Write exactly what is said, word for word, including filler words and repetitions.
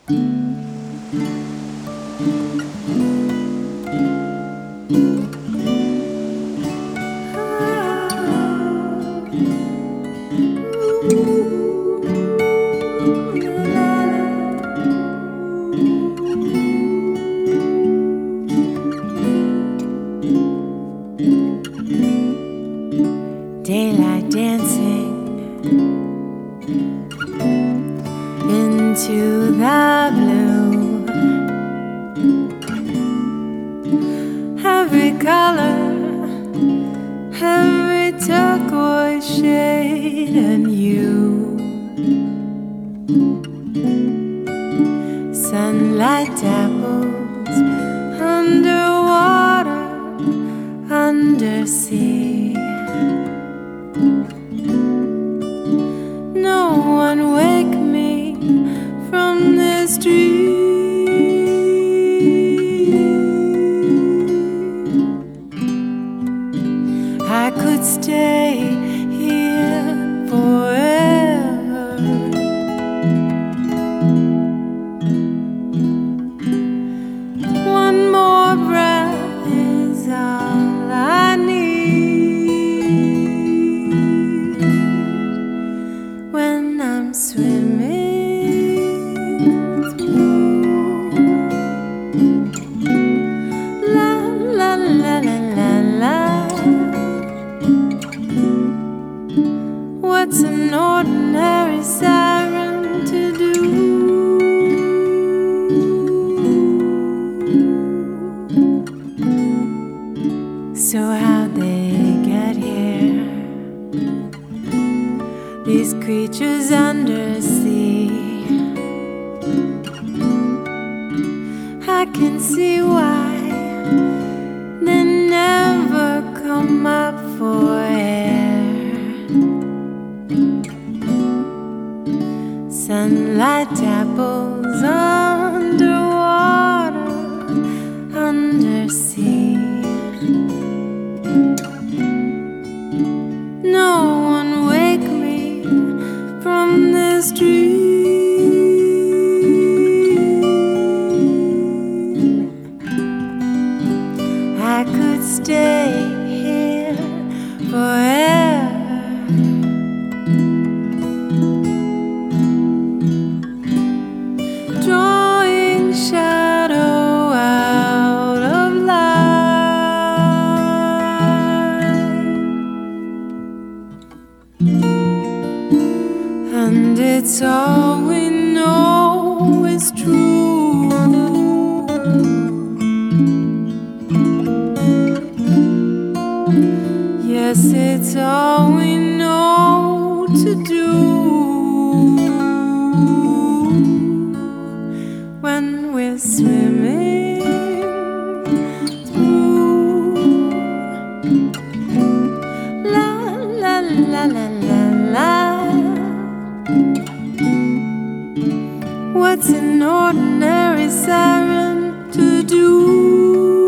Daylight dancing into the blue. Every color, every turquoise shade and hue. Sunlight dabbles underwater, undersea. No one wake me from this dream. I could stay here forever. One more breath is all I need when I'm swimming through. La la la la la la. What's an ordinary siren to do? So how'd they get here? These creatures undersea. I can see why they never come up for air. Sunlight dabbles underwater, undersea. No one wake me from this dream. I could stay here forever. Drawing shadow out of light, and it's all we know is true. Yes, it's all we know to do when we're swimming through. La la la la la la. What's an ordinary siren to do?